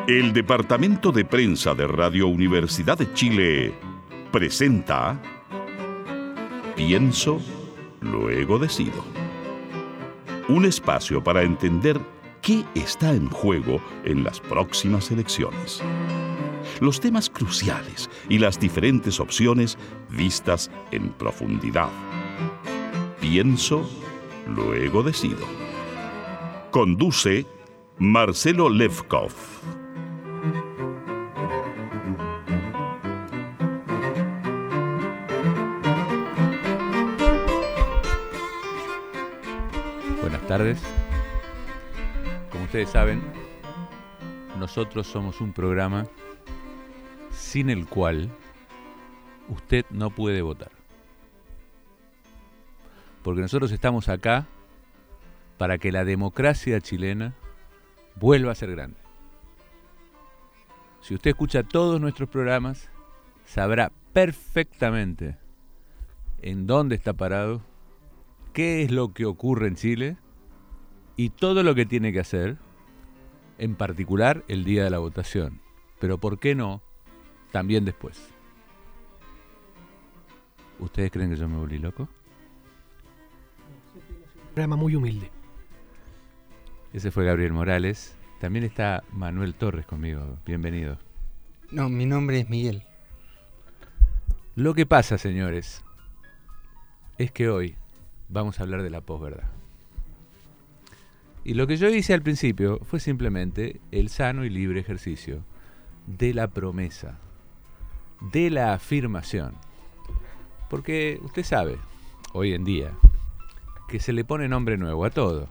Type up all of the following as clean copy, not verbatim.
El Departamento de Prensa de Radio Universidad de Chile presenta Pienso, luego decido. Un espacio para entender qué está en juego en las próximas elecciones. Los temas cruciales y las diferentes opciones vistas en profundidad. Pienso, luego decido. Conduce Marcelo Levkov. Buenas tardes. Como ustedes saben, nosotros somos un programa sin el cual usted no puede votar. Porque nosotros estamos acá para que la democracia chilena vuelva a ser grande. Si usted escucha todos nuestros programas, sabrá perfectamente en dónde está parado, qué es lo que ocurre en Chile y todo lo que tiene que hacer, en particular el día de la votación. Pero ¿por qué no también después? ¿Ustedes creen que yo me volví loco? Un programa muy humilde. Ese fue Gabriel Morales. También está Manuel Torres conmigo. Bienvenido. No, mi nombre es Miguel. Lo que pasa, señores, es que hoy vamos a hablar de la posverdad. Y lo que yo hice al principio fue simplemente el sano y libre ejercicio de la promesa, de la afirmación. Porque usted sabe, hoy en día, que se le pone nombre nuevo a todo.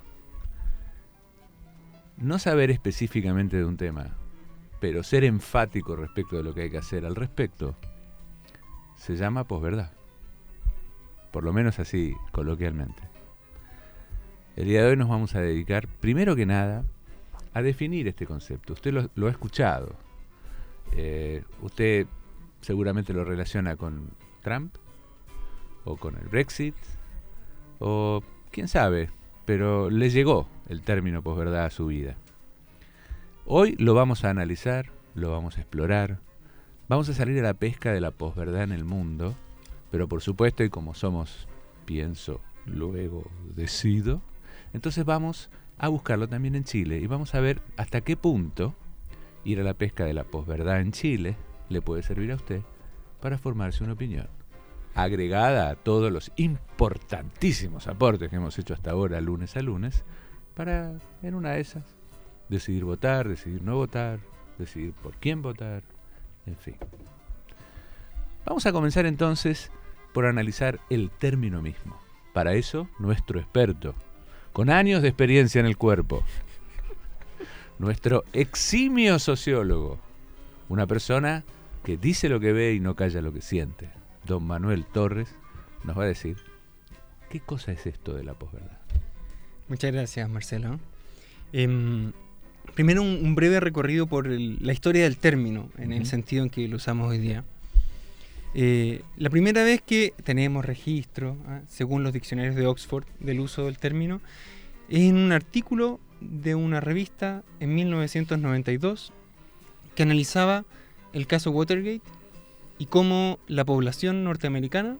No saber específicamente de un tema, pero ser enfático respecto de lo que hay que hacer al respecto, se llama posverdad. Por lo menos así, coloquialmente. El día de hoy nos vamos a dedicar, primero que nada, a definir este concepto. Usted lo ha escuchado. Usted seguramente lo relaciona con Trump, o con el Brexit, o quién sabe, pero le llegó el término posverdad a su vida. Hoy lo vamos a analizar, lo vamos a explorar, vamos a salir a la pesca de la posverdad en el mundo, pero por supuesto, y como somos pienso, luego decido, entonces vamos a buscarlo también en Chile y vamos a ver hasta qué punto ir a la pesca de la posverdad en Chile le puede servir a usted para formarse una opinión, agregada a todos los importantísimos aportes que hemos hecho hasta ahora, lunes a lunes, para, en una de esas, decidir votar, decidir no votar, decidir por quién votar, en fin. Vamos a comenzar entonces por analizar el término mismo. Para eso, nuestro experto, con años de experiencia en el cuerpo, nuestro eximio sociólogo, una persona que dice lo que ve y no calla lo que siente, don Manuel Torres, nos va a decir qué cosa es esto de la posverdad. Muchas gracias, Marcelo. Primero un breve recorrido por la historia del término, en el sentido en que lo usamos hoy día. La primera vez que tenemos registro, según los diccionarios de Oxford, del uso del término, es en un artículo de una revista en 1992 que analizaba el caso Watergate y cómo la población norteamericana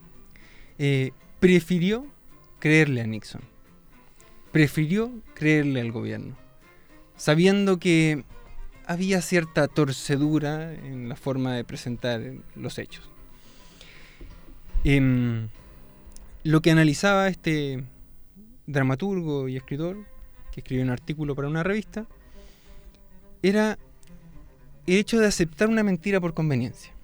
prefirió creerle a Nixon, prefirió creerle al gobierno, sabiendo que había cierta torcedura en la forma de presentar los hechos. Lo que analizaba este dramaturgo y escritor, que escribió un artículo para una revista, era el hecho de aceptar una mentira por conveniencia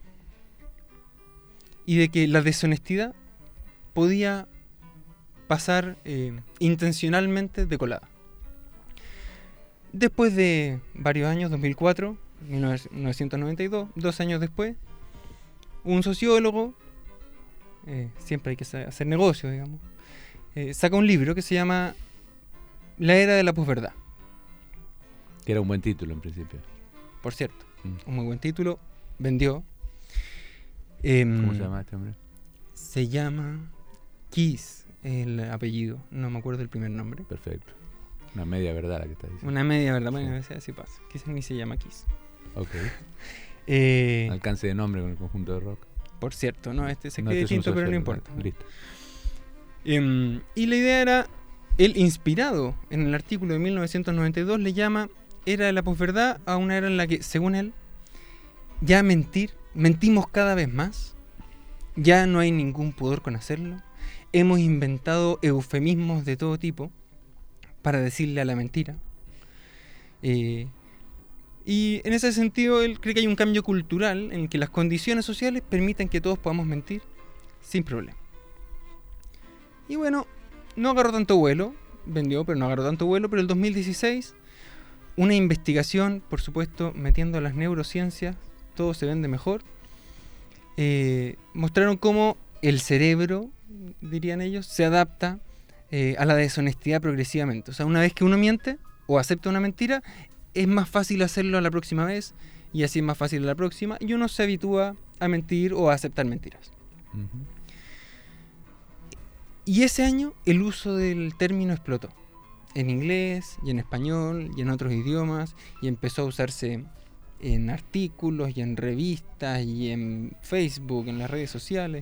y de que la deshonestidad podía pasar intencionalmente de colada. Después de varios años, 2004, 1992, 2 años después, un sociólogo, siempre hay que hacer negocio, digamos, saca un libro que se llama La Era de la Posverdad. Que era un buen título en principio. Por cierto, un muy buen título, vendió. ¿Cómo se llama este hombre? Se llama Kiss, el apellido, no me acuerdo el primer nombre. Perfecto. Una media verdad la que estás diciendo. Una media verdad, bueno, a veces así pasa. Quizás ni se llama Kiss. Ok. Eh, Alcance de nombre con el conjunto de rock. por cierto, no, este se No, cree este es un distinto, pero no socio, importa. Listo. Y la idea era, él inspirado en el artículo de 1992, le llama era de la posverdad a una era en la que, según él, ya mentimos cada vez más, ya no hay ningún pudor con hacerlo, hemos inventado eufemismos de todo tipo para decirle a la mentira. Y en ese sentido él cree que hay un cambio cultural en que las condiciones sociales permiten que todos podamos mentir sin problema. Y bueno, no agarró tanto vuelo, vendió, pero no agarró tanto vuelo, pero el 2016, una investigación, por supuesto, metiendo las neurociencias, todo se vende mejor, mostraron cómo el cerebro, dirían ellos, se adapta a la deshonestidad progresivamente. O sea, una vez que uno miente o acepta una mentira, es más fácil hacerlo a la próxima vez, y así es más fácil a la próxima, y uno se habitúa a mentir o a aceptar mentiras. Uh-huh. Y ese año el uso del término explotó. En inglés y en español y en otros idiomas, y empezó a usarse en artículos y en revistas y en Facebook, en las redes sociales.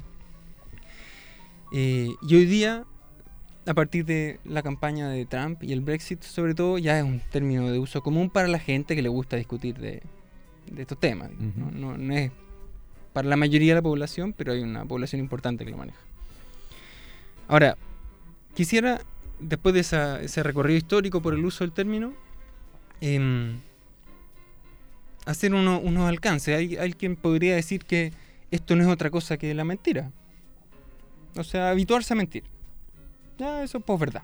Y hoy día, a partir de la campaña de Trump y el Brexit, sobre todo, ya es un término de uso común para la gente que le gusta discutir de estos temas. Uh-huh. No es para la mayoría de la población, pero hay una población importante que lo maneja. Ahora, quisiera, después de ese recorrido histórico por el uso del término, hacer unos alcances. Hay quien podría decir que esto no es otra cosa que la mentira. O sea, habituarse a mentir. Ya, eso es posverdad.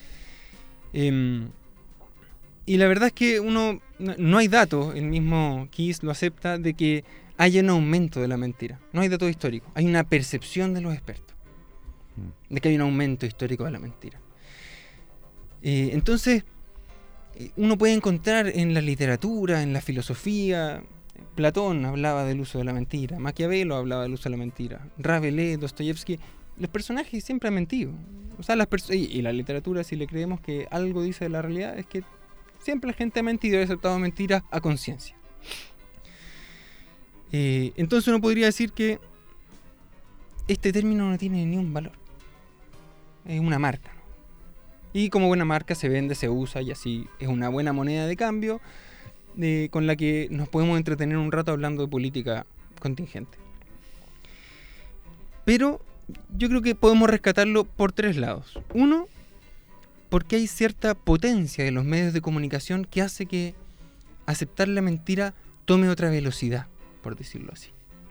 Y la verdad es que no hay datos, el mismo Kiss lo acepta, de que haya un aumento de la mentira. No hay datos históricos. Hay una percepción de los expertos de que hay un aumento histórico de la mentira. Entonces, uno puede encontrar en la literatura, en la filosofía, Platón hablaba del uso de la mentira, Maquiavelo hablaba del uso de la mentira, Rabelais, Dostoyevsky, los personajes siempre han mentido. O sea, y la literatura, si le creemos que algo dice de la realidad, es que siempre la gente ha mentido y ha aceptado mentiras a conciencia. Entonces uno podría decir que este término no tiene ni un valor. Es una marca, ¿no? Y como buena marca se vende, se usa, y así es una buena moneda de cambio con la que nos podemos entretener un rato hablando de política contingente. Pero yo creo que podemos rescatarlo por tres lados. Uno, porque hay cierta potencia de los medios de comunicación que hace que aceptar la mentira tome otra velocidad, por decirlo así.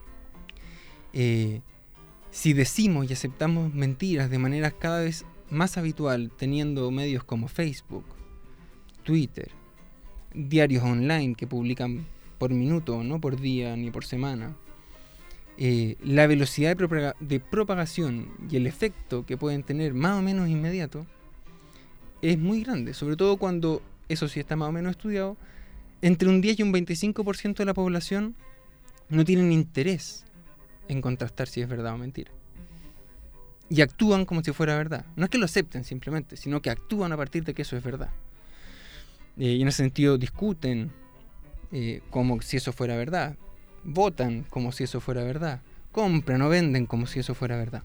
Si decimos y aceptamos mentiras de manera cada vez más habitual, teniendo medios como Facebook, Twitter, diarios online que publican por minuto, no por día ni por semana, la velocidad de propagación y el efecto que pueden tener más o menos inmediato es muy grande, sobre todo cuando, eso sí está más o menos estudiado, entre un 10 y un 25% de la población no tienen interés en contrastar si es verdad o mentira. Y actúan como si fuera verdad. No es que lo acepten simplemente, sino que actúan a partir de que eso es verdad. Y en ese sentido discuten como si eso fuera verdad. Votan como si eso fuera verdad. Compran o venden como si eso fuera verdad.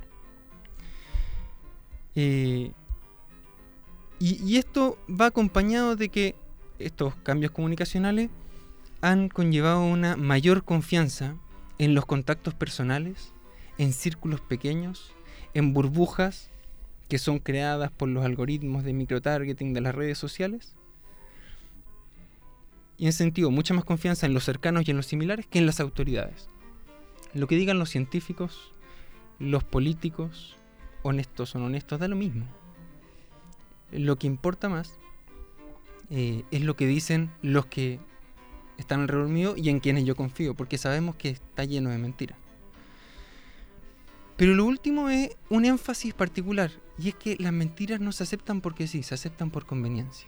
Y esto va acompañado de que estos cambios comunicacionales han conllevado una mayor confianza en los contactos personales, en círculos pequeños, en burbujas que son creadas por los algoritmos de microtargeting de las redes sociales. Y en ese sentido, mucha más confianza en los cercanos y en los similares que en las autoridades. Lo que digan los científicos, los políticos, honestos o no honestos, da lo mismo. Lo que importa más es lo que dicen los que están alrededor mío y en quienes yo confío, porque sabemos que está lleno de mentiras. Pero lo último es un énfasis particular, y es que las mentiras no se aceptan porque sí, se aceptan por conveniencia.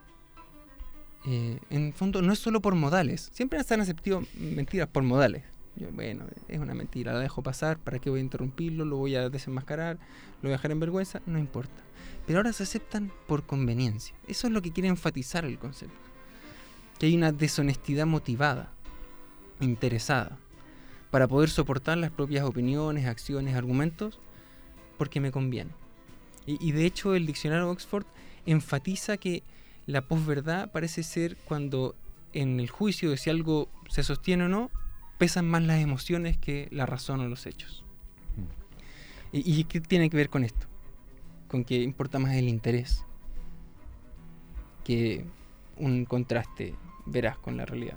En el fondo no es solo por modales, siempre se han aceptado mentiras por modales, Bueno, es una mentira, la dejo pasar, ¿para qué voy a interrumpirlo? Lo voy a desenmascarar, lo voy a dejar en vergüenza, no importa. Pero ahora se aceptan por conveniencia. Eso es lo que quiere enfatizar el concepto. Que hay una deshonestidad motivada, interesada, para poder soportar las propias opiniones, acciones, argumentos, porque me conviene. Y de hecho el diccionario Oxford enfatiza que la posverdad parece ser cuando en el juicio de si algo se sostiene o no, pesan más las emociones que la razón o los hechos. ¿Y qué tiene que ver con esto? Con que importa más el interés que un contraste veraz con la realidad.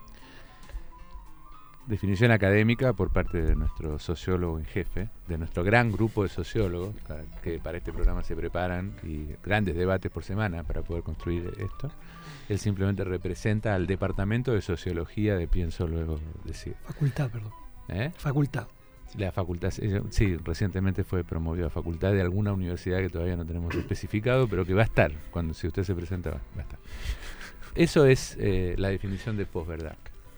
Definición académica por parte de nuestro sociólogo en jefe, de nuestro gran grupo de sociólogos que para este programa se preparan y grandes debates por semana para poder construir esto. Él simplemente representa al Departamento de Sociología de Pienso Luego Decir. Facultad, perdón. Facultad. La facultad, sí, recientemente fue promovido a facultad de alguna universidad que todavía no tenemos especificado, pero que va a estar, si usted se presenta, va a estar. Eso es la definición de posverdad.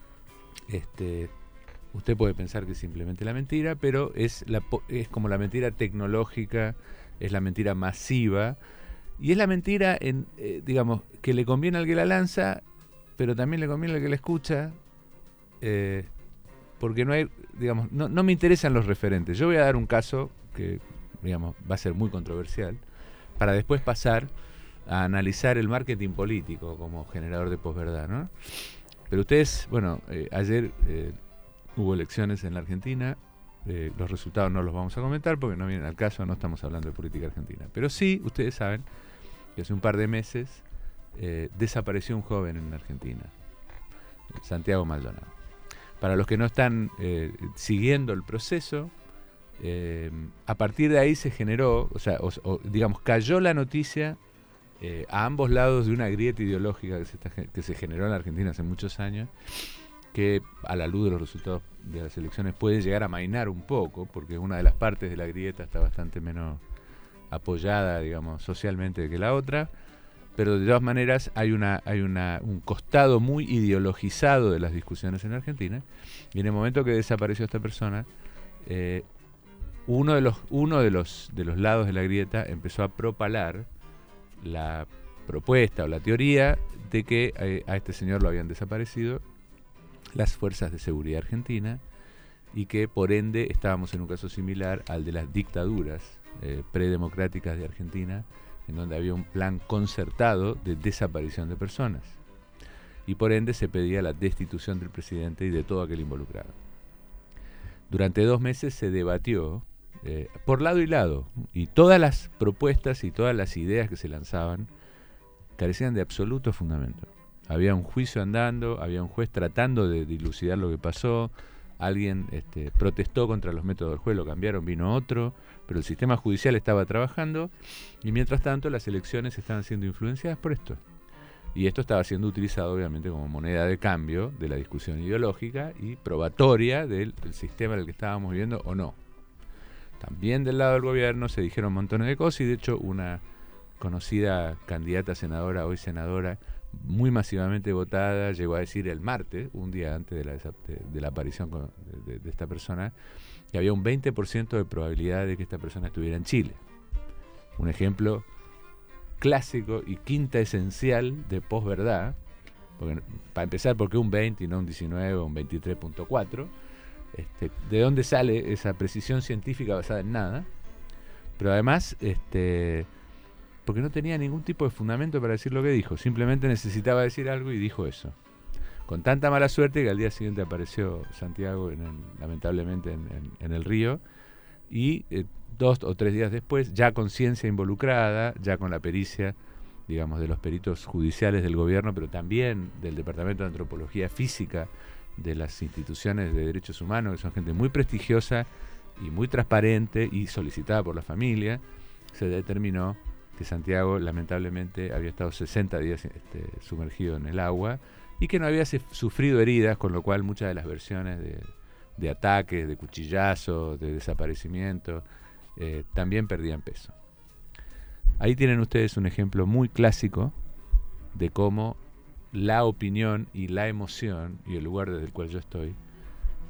Usted puede pensar que es simplemente la mentira, pero es como la mentira tecnológica, es la mentira masiva, y es la mentira digamos, que le conviene al que la lanza, pero también le conviene al que la escucha, porque no hay, digamos, no me interesan los referentes. Yo voy a dar un caso que, digamos, va a ser muy controversial, para después pasar a analizar el marketing político como generador de posverdad, ¿no? Pero ustedes, bueno, ayer hubo elecciones en la Argentina, los resultados no los vamos a comentar porque no vienen al caso, no estamos hablando de política argentina. Pero sí, ustedes saben que hace un par de meses desapareció un joven en Argentina, Santiago Maldonado. Para los que no están siguiendo el proceso, a partir de ahí se generó, digamos, cayó la noticia a ambos lados de una grieta ideológica que se generó en la Argentina hace muchos años, que a la luz de los resultados de las elecciones puede llegar a amainar un poco, porque una de las partes de la grieta está bastante menos apoyada, digamos, socialmente que la otra, pero de todas maneras hay un costado muy ideologizado de las discusiones en Argentina, y en el momento que desapareció esta persona, uno de los lados de la grieta empezó a propalar la propuesta o la teoría de que a este señor lo habían desaparecido las fuerzas de seguridad argentina y que por ende estábamos en un caso similar al de las dictaduras predemocráticas de Argentina, en donde había un plan concertado de desaparición de personas y por ende se pedía la destitución del presidente y de todo aquel involucrado. Durante 2 meses se debatió por lado y lado, y todas las propuestas y todas las ideas que se lanzaban carecían de absoluto fundamento. Había un juicio andando, había un juez tratando de dilucidar lo que pasó, alguien protestó contra los métodos del juez, lo cambiaron, vino otro, pero el sistema judicial estaba trabajando y mientras tanto las elecciones estaban siendo influenciadas por esto. Y esto estaba siendo utilizado obviamente como moneda de cambio de la discusión ideológica y probatoria del sistema en el que estábamos viviendo o no. También del lado del gobierno se dijeron montones de cosas y de hecho una conocida candidata senadora, hoy senadora, muy masivamente votada, llegó a decir el martes, un día antes de la aparición de esta persona, que había un 20% de probabilidad de que esta persona estuviera en Chile. Un ejemplo clásico y quinta esencial de posverdad, para empezar, ¿por qué un 20 y no un 19 o un 23.4? ¿De dónde sale esa precisión científica basada en nada? Pero además, porque no tenía ningún tipo de fundamento para decir lo que dijo, simplemente necesitaba decir algo y dijo eso. Con tanta mala suerte que al día siguiente apareció Santiago lamentablemente en el río y 2 o 3 días después, ya con ciencia involucrada, ya con la pericia, digamos, de los peritos judiciales del gobierno, pero también del Departamento de Antropología Física de las instituciones de derechos humanos, que son gente muy prestigiosa y muy transparente y solicitada por la familia, se determinó que Santiago lamentablemente había estado 60 días sumergido en el agua y que no había sufrido heridas, con lo cual muchas de las versiones de ataques, de cuchillazos, de desaparecimiento, también perdían peso. Ahí tienen ustedes un ejemplo muy clásico de cómo la opinión y la emoción y el lugar desde el cual yo estoy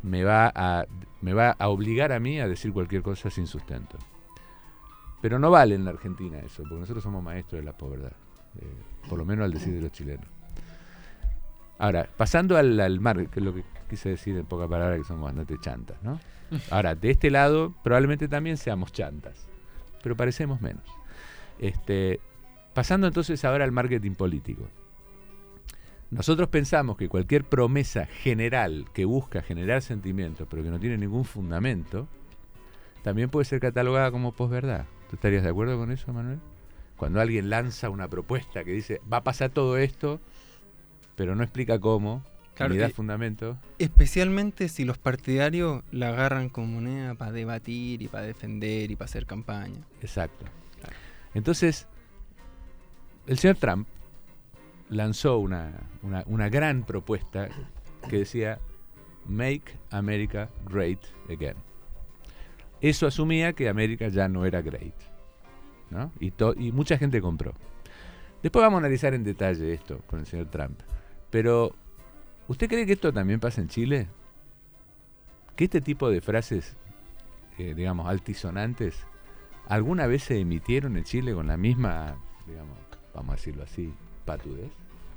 me va a obligar a mí a decir cualquier cosa sin sustento. Pero no vale en la Argentina eso, porque nosotros somos maestros de la posverdad, por lo menos al decir de los chilenos. Ahora, pasando al mar, que es lo que quise decir en pocas palabras, que somos bastante chantas, ¿no? Ahora, de este lado probablemente también seamos chantas, pero parecemos menos. Pasando entonces ahora al marketing político. Nosotros pensamos que cualquier promesa general que busca generar sentimientos, pero que no tiene ningún fundamento, también puede ser catalogada como posverdad. ¿Tú estarías de acuerdo con eso, Manuel? Cuando alguien lanza una propuesta que dice, va a pasar todo esto, pero no explica cómo, claro, ni da fundamento. Especialmente si los partidarios la agarran como moneda para debatir y para defender y para hacer campaña. Exacto. Entonces, el señor Trump lanzó una gran propuesta que decía Make America Great Again. Eso asumía que América ya no era great, ¿no? Y mucha gente compró. Después vamos a analizar en detalle esto con el señor Trump. Pero, ¿usted cree que esto también pasa en Chile? ¿Que este tipo de frases, digamos, altisonantes, alguna vez se emitieron en Chile con la misma, digamos, vamos a decirlo así, patudez?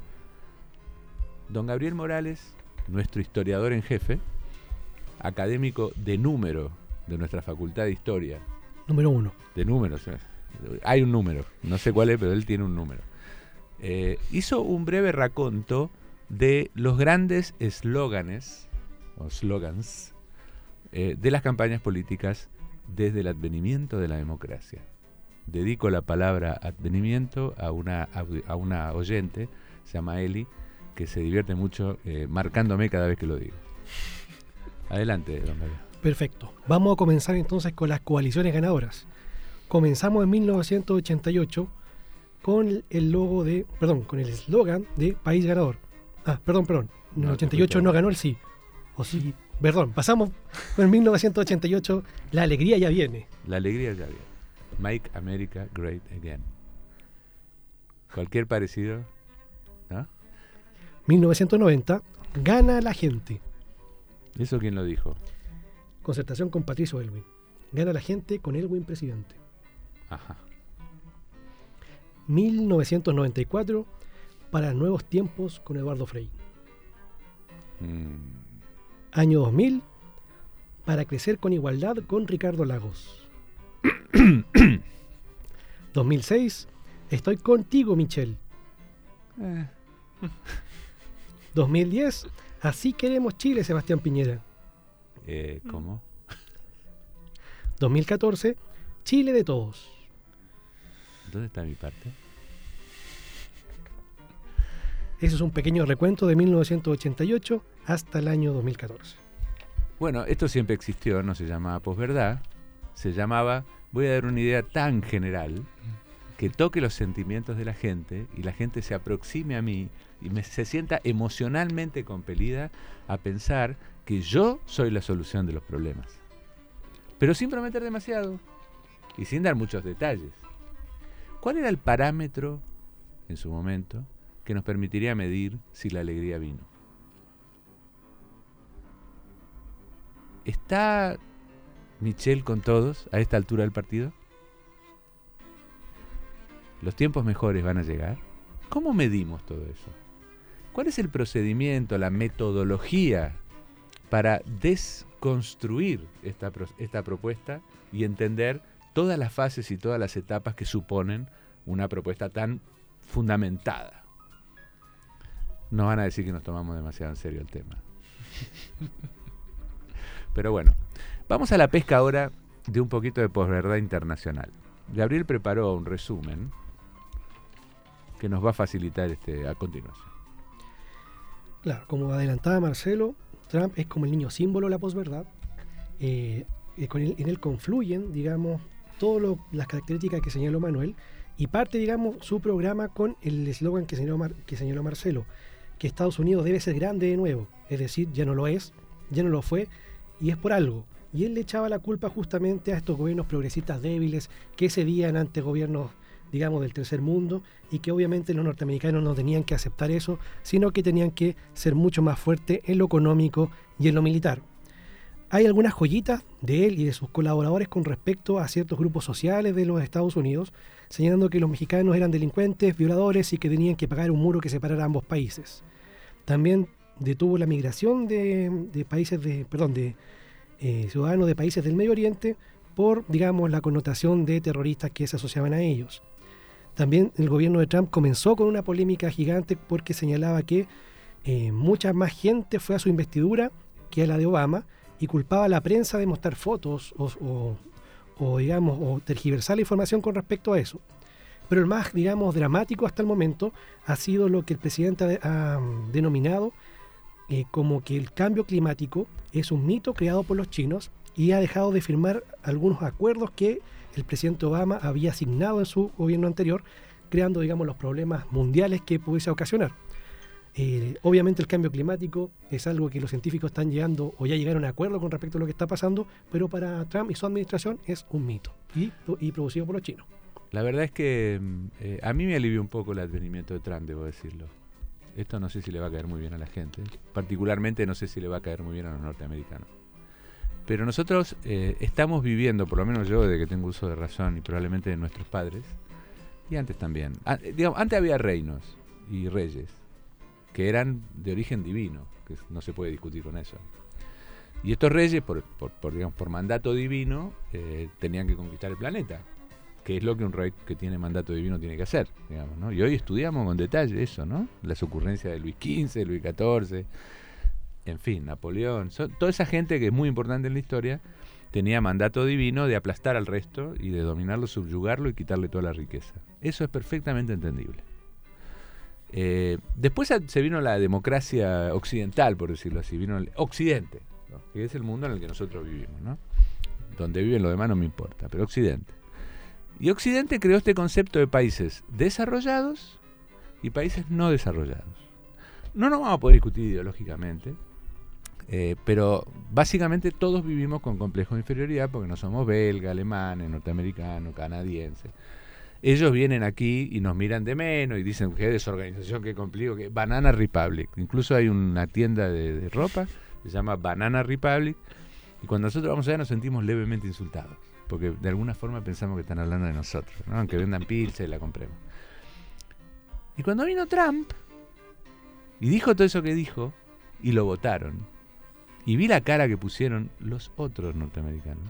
Don Gabriel Morales, nuestro historiador en jefe, académico de número de nuestra Facultad de Historia. Número 1. De números. Hay un número, no sé cuál es, pero él tiene un número. Hizo un breve raconto de los grandes eslóganes, o slogans, de las campañas políticas desde el advenimiento de la democracia. Dedico la palabra advenimiento a una oyente, se llama Eli, que se divierte mucho marcándome cada vez que lo digo. Adelante, don Mario. Perfecto. Vamos a comenzar entonces con las coaliciones ganadoras. Comenzamos en 1988 con el logo de, con el eslogan de País Ganador. Perdón. En el 88 no ganó el sí. O sí, perdón, pasamos en 1988, la alegría ya viene. La alegría ya viene. Make America Great Again. Cualquier parecido, ¿no? 1990, gana la gente. ¿Eso quién lo dijo? Concertación con Patricio Elwin. Gana la gente con Elwin presidente. Ajá. 1994, para nuevos tiempos con Eduardo Frei. Año 2000, para crecer con igualdad con Ricardo Lagos. 2006, estoy contigo, Michelle. 2010, así queremos Chile, Sebastián Piñera. ¿Cómo? 2014, Chile de todos. ¿Dónde está mi parte? Eso es un pequeño recuento de 1988 hasta el año 2014. Bueno, esto siempre existió, no se llamaba posverdad, se llamaba, voy a dar una idea tan general que toque los sentimientos de la gente y la gente se aproxime a mí y se sienta emocionalmente compelida a pensar que yo soy la solución de los problemas. Pero sin prometer demasiado y sin dar muchos detalles. ¿Cuál era el parámetro en su momento que nos permitiría medir si la alegría vino? ¿Está Michelle con todos a esta altura del partido? ¿Los tiempos mejores van a llegar? ¿Cómo medimos todo eso? ¿Cuál es el procedimiento, la metodología para desconstruir esta propuesta y entender todas las fases y todas las etapas que suponen una propuesta tan fundamentada? No van a decir que nos tomamos demasiado en serio el tema. Pero bueno, vamos a la pesca ahora de un poquito de posverdad internacional. Gabriel preparó un resumen que nos va a facilitar a continuación. Claro, como adelantaba Marcelo, Trump es como el niño símbolo de la posverdad. En él confluyen, digamos, todas las características que señaló Manuel, y parte, digamos, su programa con el eslogan que señaló Marcelo, que Estados Unidos debe ser grande de nuevo, es decir, ya no lo es, ya no lo fue, y es por algo. Y él le echaba la culpa justamente a estos gobiernos progresistas débiles que cedían ante gobiernos, digamos, del tercer mundo, y que obviamente los norteamericanos no tenían que aceptar eso, sino que tenían que ser mucho más fuertes en lo económico y en lo militar. hay algunas joyitas de él y de sus colaboradores con respecto a ciertos grupos sociales de los Estados Unidos, señalando que los mexicanos eran delincuentes, violadores y que tenían que pagar un muro que separara ambos países. También detuvo la migración de ciudadanos de países del Medio Oriente por, digamos, la connotación de terroristas que se asociaban a ellos. También el gobierno de Trump comenzó con una polémica gigante porque señalaba que mucha más gente fue a su investidura que a la de Obama y culpaba a la prensa de mostrar fotos o tergiversar la información con respecto a eso. Pero el más, digamos, dramático hasta el momento ha sido lo que el presidente ha denominado como que el cambio climático es un mito creado por los chinos y ha dejado de firmar algunos acuerdos que el presidente Obama había asignado en su gobierno anterior, creando, digamos, los problemas mundiales que pudiese ocasionar. Obviamente el cambio climático es algo que los científicos están llegando o ya llegaron a acuerdo con respecto a lo que está pasando, pero para Trump y su administración es un mito y producido por los chinos. La verdad es que a mí me alivió un poco el advenimiento de Trump, debo decirlo. Esto no sé si le va a caer muy bien a la gente, particularmente no sé si le va a caer muy bien a los norteamericanos. Pero nosotros estamos viviendo, por lo menos yo desde que tengo uso de razón y probablemente de nuestros padres, y antes también. Antes había reinos y reyes que eran de origen divino, que no se puede discutir con eso. Y estos reyes, por mandato divino, tenían que conquistar el planeta, que es lo que un rey que tiene mandato divino tiene que hacer, digamos, ¿no? Y hoy estudiamos con detalle eso, ¿no? Las ocurrencias de Luis XV, Luis XIV, en fin, Napoleón, toda esa gente que es muy importante en la historia, tenía mandato divino de aplastar al resto y de dominarlo, subyugarlo y quitarle toda la riqueza. Eso es perfectamente entendible. Después se vino la democracia occidental, por decirlo así, vino el Occidente, ¿no? Que es el mundo en el que nosotros vivimos, ¿no? Donde viven los demás no me importa, pero Occidente. Y Occidente creó este concepto de países desarrollados y países no desarrollados. No nos vamos a poder discutir ideológicamente, pero básicamente todos vivimos con complejos de inferioridad porque no somos belgas, alemanes, norteamericanos, canadienses. Ellos vienen aquí y nos miran de menos y dicen qué desorganización, qué complejo, que Banana Republic. Incluso hay una tienda de ropa que se llama Banana Republic y cuando nosotros vamos allá nos sentimos levemente insultados porque de alguna forma pensamos que están hablando de nosotros, ¿no? Aunque vendan pilcha y la compremos. Y cuando vino Trump y dijo todo eso que dijo y lo votaron y vi la cara que pusieron los otros norteamericanos,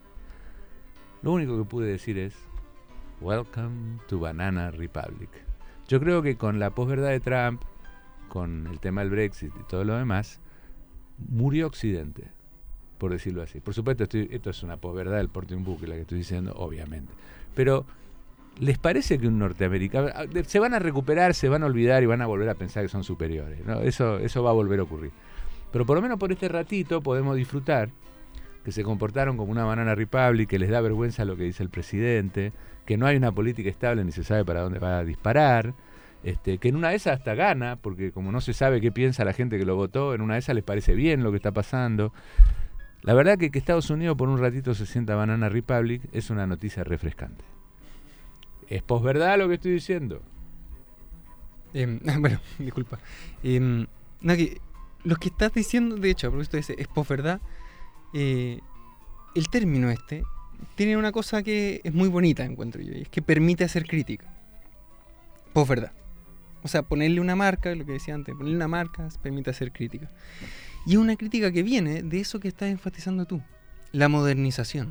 lo único que pude decir es Welcome to Banana Republic. Yo creo que con la posverdad de Trump, con el tema del Brexit y todo lo demás, murió Occidente, por decirlo así. Por supuesto, esto es una posverdad del porte un buque, la que estoy diciendo, obviamente. Pero, ¿les parece que un norteamericano... se van a recuperar, se van a olvidar y van a volver a pensar que son superiores, ¿no? Eso va a volver a ocurrir. Pero por lo menos por este ratito podemos disfrutar que se comportaron como una Banana Republic, que les da vergüenza lo que dice el presidente, que no hay una política estable ni se sabe para dónde va a disparar, que en una de esas hasta gana, porque como no se sabe qué piensa la gente que lo votó, en una de esas les parece bien lo que está pasando. La verdad que Estados Unidos por un ratito se sienta Banana Republic es una noticia refrescante. ¿Es posverdad lo que estoy diciendo? Bueno, disculpa. Lo que estás diciendo, de hecho, a propósito de ese, es posverdad. El término tiene una cosa que es muy bonita, encuentro yo, y es que permite hacer crítica. Posverdad. O sea, ponerle una marca, lo que decía antes, ponerle una marca permite hacer crítica. Y es una crítica que viene de eso que estás enfatizando tú, la modernización.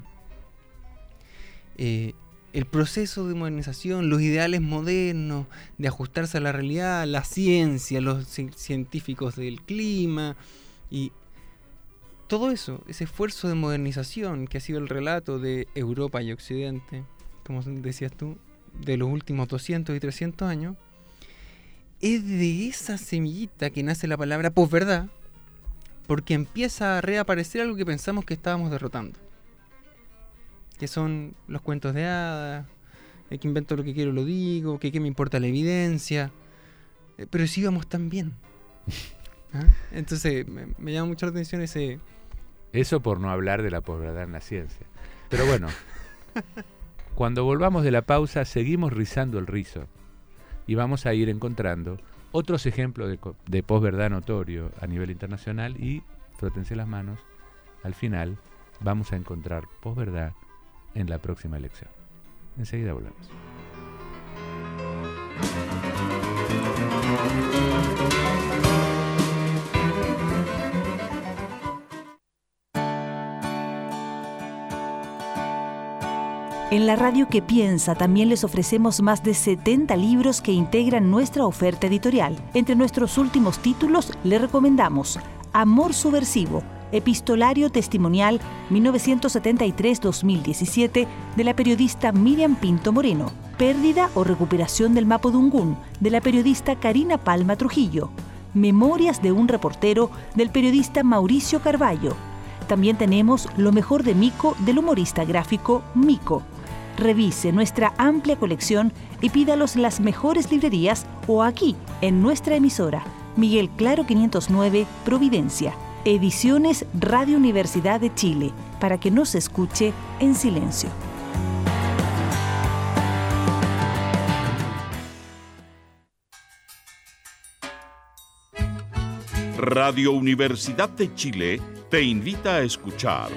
El proceso de modernización, los ideales modernos, de ajustarse a la realidad, la ciencia, los científicos del clima y todo eso, ese esfuerzo de modernización que ha sido el relato de Europa y Occidente, como decías tú, de los últimos 200 y 300 años, es de esa semillita que nace la palabra posverdad, porque empieza a reaparecer algo que pensamos que estábamos derrotando, que son los cuentos de hadas, que invento lo que quiero lo digo, que qué me importa la evidencia, pero si íbamos tan bien. ¿Ah? Entonces me llama mucho la atención ese... Eso por no hablar de la posverdad en la ciencia. Pero bueno, cuando volvamos de la pausa seguimos rizando el rizo y vamos a ir encontrando otros ejemplos de posverdad notorio a nivel internacional y frótense las manos, al final vamos a encontrar posverdad en la próxima elección. Enseguida volvemos. En la radio que piensa también les ofrecemos más de 70 libros que integran nuestra oferta editorial. Entre nuestros últimos títulos le recomendamos Amor Subversivo, epistolario testimonial 1973-2017 de la periodista Miriam Pinto Moreno, Pérdida o recuperación del Mapudungún de la periodista Karina Palma Trujillo, Memorias de un reportero del periodista Mauricio Carballo. También tenemos Lo mejor de Mico del humorista gráfico Mico. Revise nuestra amplia colección y pídalos en las mejores librerías o aquí, en nuestra emisora. Miguel Claro 509, Providencia. Ediciones Radio Universidad de Chile, para que no se escuche en silencio. Radio Universidad de Chile te invita a escuchar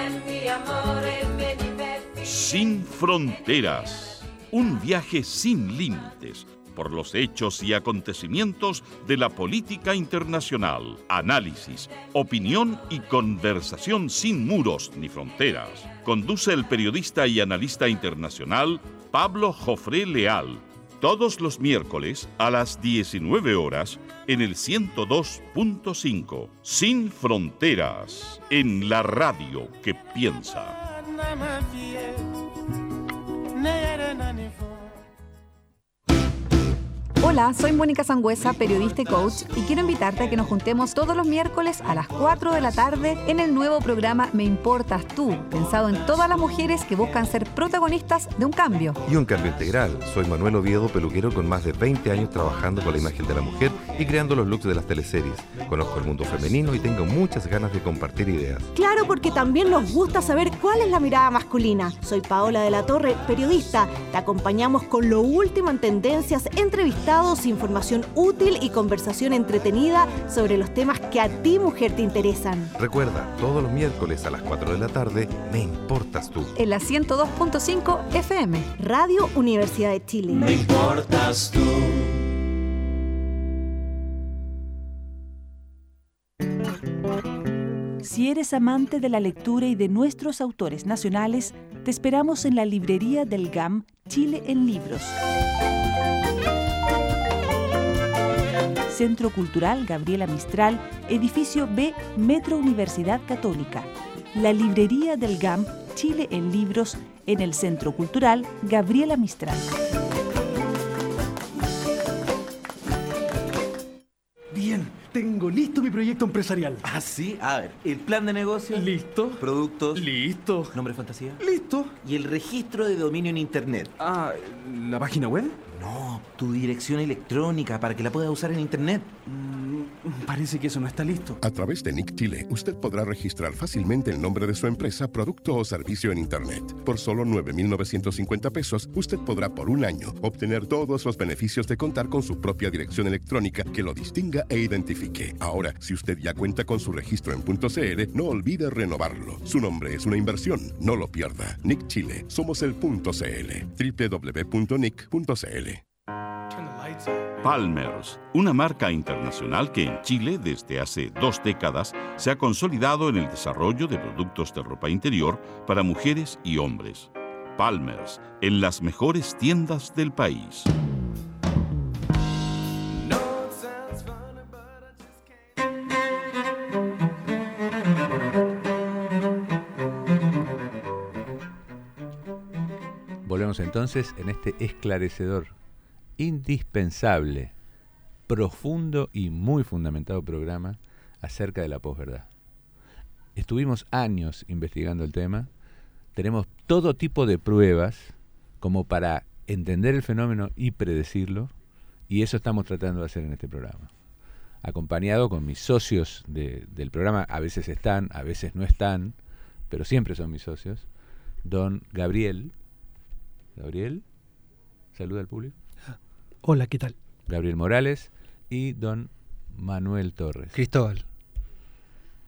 Sin Fronteras, un viaje sin límites por los hechos y acontecimientos de la política internacional, análisis, opinión y conversación sin muros ni fronteras. Conduce el periodista y analista internacional Pablo Jofré Leal, todos los miércoles a las 19 horas en el 102.5. Sin Fronteras, en la radio que piensa. Hola, soy Mónica Sangüesa, periodista y coach, y quiero invitarte a que nos juntemos todos los miércoles a las 4 de la tarde en el nuevo programa Me Importas Tú, pensado en todas las mujeres que buscan ser protagonistas de un cambio. Y un cambio integral. Soy Manuel Oviedo, peluquero con más de 20 años trabajando con la imagen de la mujer y creando los looks de las teleseries. Conozco el mundo femenino y tengo muchas ganas de compartir ideas. Claro, porque también nos gusta saber cuál es la mirada masculina. Soy Paola de la Torre, periodista. Te acompañamos con lo último en tendencias, entrevistados, información útil y conversación entretenida sobre los temas que a ti, mujer, te interesan. Recuerda, todos los miércoles a las 4 de la tarde, Me Importas Tú. En la 102.5 FM. Radio Universidad de Chile. Me importas tú. Si eres amante de la lectura y de nuestros autores nacionales, te esperamos en la librería del GAM Chile en Libros. Centro Cultural Gabriela Mistral, Edificio B, Metro Universidad Católica. La librería del GAM Chile en Libros en el Centro Cultural Gabriela Mistral. Bien, tengo listo mi proyecto empresarial. Ah, sí. A ver, el plan de negocio. Listo. Productos. Listo. Nombre de fantasía. Listo. Y el registro de dominio en internet. Ah, ¿la página web? No, tu dirección electrónica para que la puedas usar en internet. Parece que eso no está listo. A través de Nick Chile, usted podrá registrar fácilmente el nombre de su empresa, producto o servicio en internet. Por solo 9,950 pesos, usted podrá por un año obtener todos los beneficios de contar con su propia dirección electrónica que lo distinga e identifique. Ahora, si usted ya cuenta con su registro en .cl, no olvide renovarlo. Su nombre es una inversión, no lo pierda. Nick Chile, somos el .cl. www.nick.cl. Palmer's, una marca internacional que en Chile desde hace 2 décadas se ha consolidado en el desarrollo de productos de ropa interior para mujeres y hombres. Palmer's, en las mejores tiendas del país. Volvemos entonces en este esclarecedor, indispensable, profundo y muy fundamentado programa acerca de la posverdad. Estuvimos años investigando el tema, tenemos todo tipo de pruebas como para entender el fenómeno y predecirlo, y eso estamos tratando de hacer en este programa. Acompañado con mis socios del programa, a veces están, a veces no están, pero siempre son mis socios, don Gabriel. Gabriel, saluda al público. Hola, ¿qué tal? Gabriel Morales y don Manuel Torres. Cristóbal.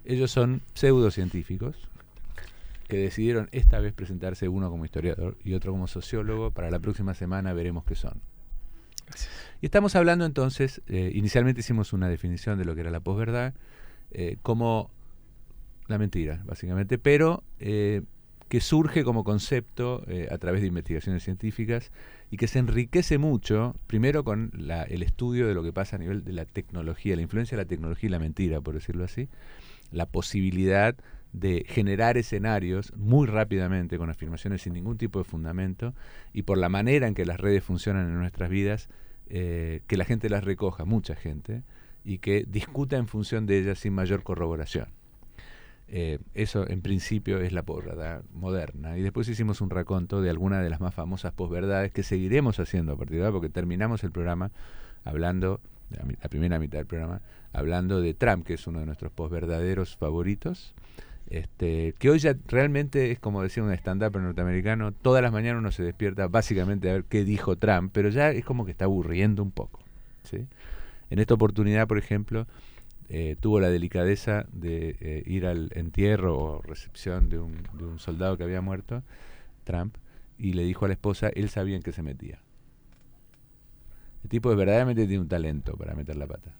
Ellos son pseudocientíficos que decidieron esta vez presentarse, uno como historiador y otro como sociólogo. Para la próxima semana veremos qué son. Gracias. Y estamos hablando entonces, inicialmente hicimos una definición de lo que era la posverdad, como la mentira, básicamente, pero que surge como concepto a través de investigaciones científicas y que se enriquece mucho, primero con el estudio de lo que pasa a nivel de la tecnología, la influencia de la tecnología y la mentira, por decirlo así, la posibilidad de generar escenarios muy rápidamente con afirmaciones sin ningún tipo de fundamento, y por la manera en que las redes funcionan en nuestras vidas, que la gente las recoja, mucha gente, y que discuta en función de ellas sin mayor corroboración. Eso en principio es la posverdad moderna. Y después hicimos un raconto de algunas de las más famosas posverdades que seguiremos haciendo a partir de ahora, porque terminamos el programa hablando, la primera mitad del programa, hablando de Trump, que es uno de nuestros posverdaderos favoritos, que hoy ya realmente es como decía un stand-up norteamericano, todas las mañanas uno se despierta básicamente a ver qué dijo Trump, pero ya es como que está aburriendo un poco, ¿sí? En esta oportunidad, por ejemplo, tuvo la delicadeza de ir al entierro o recepción de un soldado que había muerto, Trump, y le dijo a la esposa, él sabía en qué se metía. El tipo verdaderamente tiene un talento para meter la pata.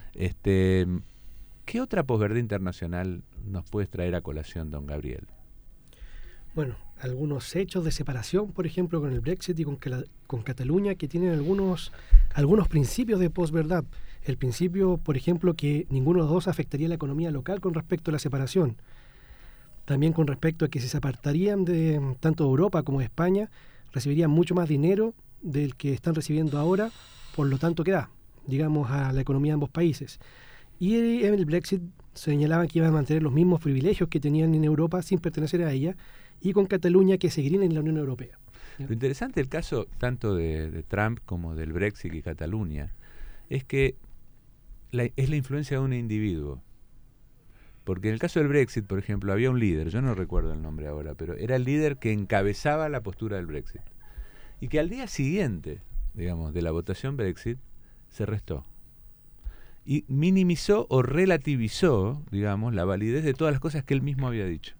¿Qué otra posverdad internacional nos puedes traer a colación, don Gabriel? Bueno, algunos hechos de separación, por ejemplo, con el Brexit y con Cataluña, que tienen algunos principios de posverdad. El principio, por ejemplo, que ninguno de los dos afectaría la economía local con respecto a la separación. También con respecto a que si se apartarían de tanto Europa como de España, recibirían mucho más dinero del que están recibiendo ahora, por lo tanto que da, digamos, a la economía de ambos países. Y en el Brexit señalaban que iban a mantener los mismos privilegios que tenían en Europa sin pertenecer a ella, y con Cataluña que seguirían en la Unión Europea. Lo interesante del caso tanto de Trump como del Brexit y Cataluña es que es la influencia de un individuo. Porque en el caso del Brexit, por ejemplo, había un líder, yo no recuerdo el nombre ahora, pero era el líder que encabezaba la postura del Brexit. Y que al día siguiente, digamos, de la votación Brexit, se restó. Y minimizó o relativizó, digamos, la validez de todas las cosas que él mismo había dicho.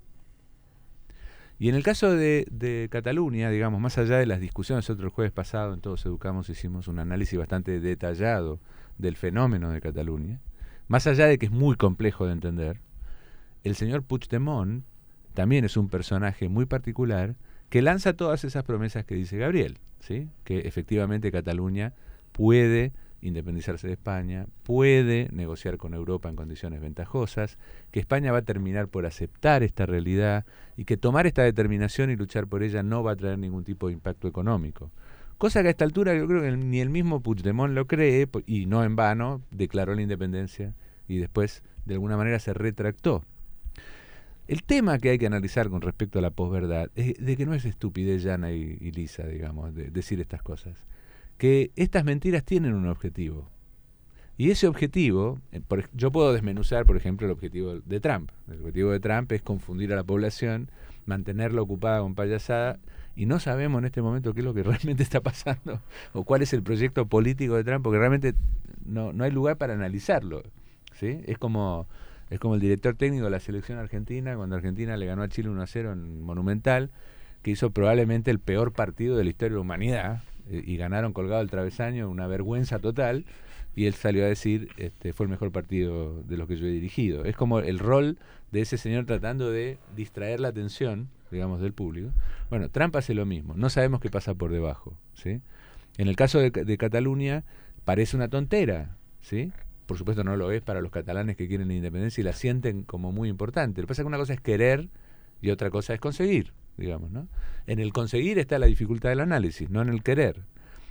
Y en el caso de Cataluña, digamos, más allá de las discusiones, nosotros el jueves pasado en Todos Educamos hicimos un análisis bastante detallado del fenómeno de Cataluña, más allá de que es muy complejo de entender, el señor Puigdemont también es un personaje muy particular que lanza todas esas promesas que dice Gabriel, ¿sí? Que efectivamente Cataluña puede independizarse de España, puede negociar con Europa en condiciones ventajosas, que España va a terminar por aceptar esta realidad y que tomar esta determinación y luchar por ella no va a traer ningún tipo de impacto económico. Cosa que a esta altura yo creo que ni el mismo Puigdemont lo cree, y no en vano declaró la independencia y después de alguna manera se retractó. El tema que hay que analizar con respecto a la posverdad es de que no es estupidez llana y lisa, digamos, de decir estas cosas. Que estas mentiras tienen un objetivo. Y ese objetivo, yo puedo desmenuzar, por ejemplo, el objetivo de Trump. El objetivo de Trump es confundir a la población, mantenerla ocupada con payasada, y no sabemos en este momento qué es lo que realmente está pasando, o cuál es el proyecto político de Trump, porque realmente no hay lugar para analizarlo, ¿sí? Es como el director técnico de la selección argentina, cuando Argentina le ganó a Chile 1-0 en Monumental, que hizo probablemente el peor partido de la historia de la humanidad, y ganaron colgado el travesaño, una vergüenza total, y él salió a decir, fue el mejor partido de los que yo he dirigido. Es como el rol de ese señor tratando de distraer la atención, digamos, del público. Bueno, Trump hace lo mismo, no sabemos qué pasa por debajo, ¿sí? En el caso de Cataluña parece una tontera, ¿sí? Por supuesto no lo es para los catalanes que quieren la independencia y la sienten como muy importante. Lo que pasa es que una cosa es querer y otra cosa es conseguir, digamos, ¿no? En el conseguir está la dificultad del análisis, no en el querer.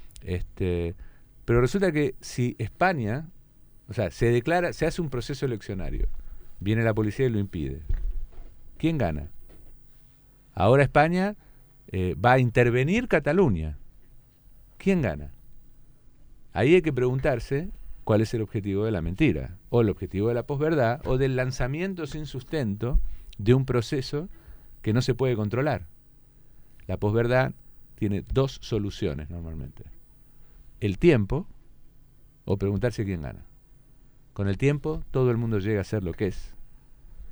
Pero resulta que si España, o sea, se hace un proceso eleccionario, viene la policía y lo impide, ¿quién gana? Ahora España va a intervenir Cataluña, ¿quién gana? Ahí hay que preguntarse cuál es el objetivo de la mentira, o el objetivo de la posverdad, o del lanzamiento sin sustento de un proceso que no se puede controlar. La posverdad tiene dos soluciones normalmente. El tiempo, o preguntarse quién gana. Con el tiempo todo el mundo llega a ser lo que es.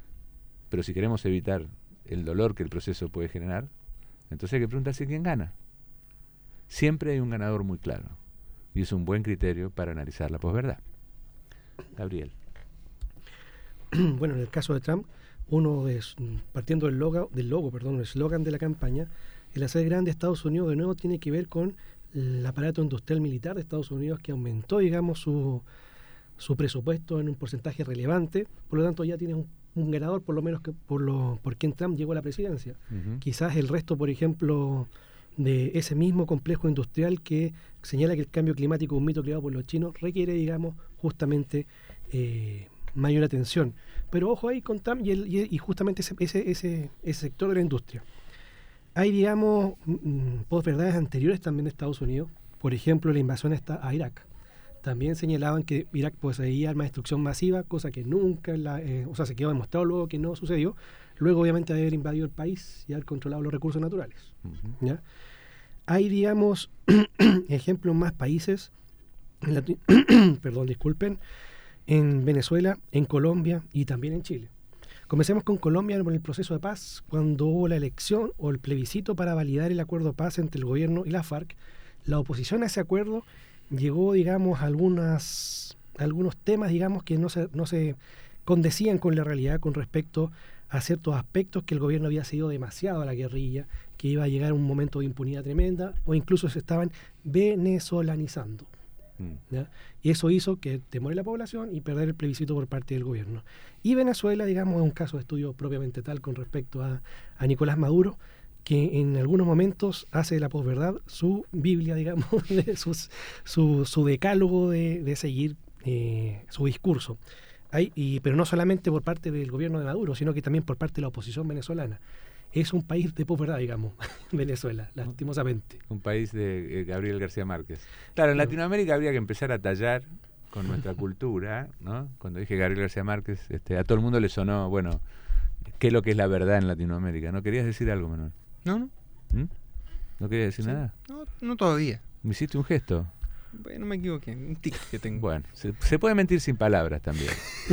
pero si queremos evitar el dolor que el proceso puede generar, entonces hay que preguntarse quién gana. Siempre hay un ganador muy claro, y es un buen criterio para analizar la posverdad. Gabriel. Bueno, en el caso de Trump, partiendo del eslogan de la campaña, el hacer grande Estados Unidos de nuevo tiene que ver con el aparato industrial militar de Estados Unidos, que aumentó, digamos, su presupuesto en un porcentaje relevante. Por lo tanto, ya tiene un ganador, por lo menos por quien Trump llegó a la presidencia. Quizás el resto, por ejemplo, de ese mismo complejo industrial que señala que el cambio climático es un mito creado por los chinos, requiere, digamos, justamente mayor atención. Pero ojo ahí con Trump y justamente ese sector de la industria. Hay, digamos, posverdades anteriores también de Estados Unidos. Por ejemplo, la invasión a Irak. También señalaban que Irak poseía armas de destrucción masiva, cosa que nunca, se quedó demostrado luego que no sucedió. Luego, obviamente, de haber invadido el país y haber controlado los recursos naturales. ¿Ya? Hay, digamos, ejemplos más países, en Venezuela, en Colombia y también en Chile. Comencemos con Colombia con el proceso de paz. Cuando hubo la elección o el plebiscito para validar el acuerdo de paz entre el gobierno y la FARC, la oposición a ese acuerdo llegó, digamos, a algunos temas, digamos, que no se condecían con la realidad con respecto a ciertos aspectos, que el gobierno había cedido demasiado a la guerrilla, que iba a llegar un momento de impunidad tremenda, o incluso se estaban venezolanizando. ¿Ya? Y eso hizo que temore la población y perder el plebiscito por parte del gobierno. Y Venezuela, digamos, es un caso de estudio propiamente tal con respecto a Nicolás Maduro, que en algunos momentos hace de la posverdad su Biblia, digamos, su decálogo de seguir su discurso. Pero no solamente por parte del gobierno de Maduro, sino que también por parte de la oposición venezolana. Es un país de posverdad, digamos, Venezuela, lastimosamente. Un país de Gabriel García Márquez. Claro, en Latinoamérica habría que empezar a tallar con nuestra cultura, ¿no? Cuando dije Gabriel García Márquez, a todo el mundo le sonó, bueno, ¿qué es lo que es la verdad en Latinoamérica? ¿No querías decir algo, Manuel? No. ¿No querías decir nada? No todavía. ¿Me hiciste un gesto? Bueno, me equivoqué, un tic que tengo. Bueno, se puede mentir sin palabras también.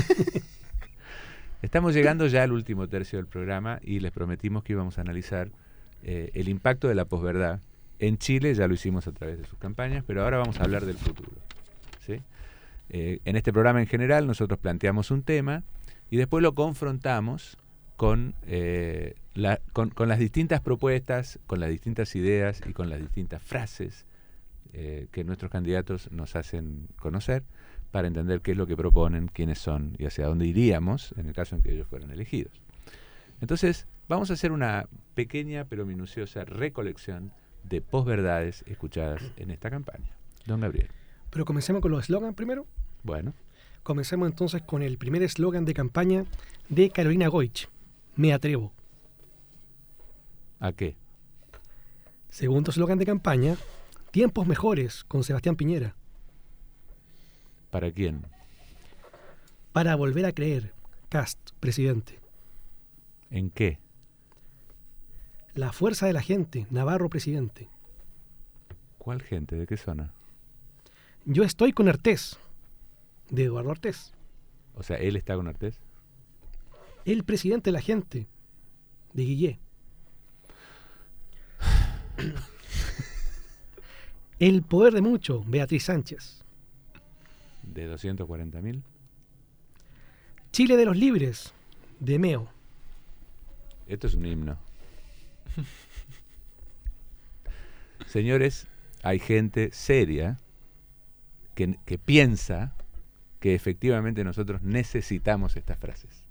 Estamos llegando ya al último tercio del programa y les prometimos que íbamos a analizar el impacto de la posverdad. En Chile ya lo hicimos a través de sus campañas, pero ahora vamos a hablar del futuro, ¿sí? En este programa en general nosotros planteamos un tema y después lo confrontamos con las distintas propuestas, con las distintas ideas y con las distintas frases que nuestros candidatos nos hacen conocer, para entender qué es lo que proponen, quiénes son y hacia dónde iríamos en el caso en que ellos fueran elegidos. Entonces, vamos a hacer una pequeña pero minuciosa recolección de posverdades escuchadas en esta campaña. Don Gabriel. Pero comencemos con los eslogans primero. Bueno. Comencemos entonces con el primer eslogan de campaña de Carolina Goich. Me atrevo. ¿A qué? Segundo eslogan de campaña, tiempos mejores, con Sebastián Piñera. ¿Para quién? Para volver a creer, Kast, presidente. ¿En qué? La fuerza de la gente, Navarro, presidente. ¿Cuál gente? ¿De qué zona? Yo estoy con Artés, de Eduardo Artés. O sea, ¿él está con Artés? El presidente de la gente, de Guillé. El poder de mucho, Beatriz Sánchez. ¿De 240.000? Chile de los libres, de Meo. Esto es un himno. Señores, hay gente seria que piensa que efectivamente nosotros necesitamos estas frases.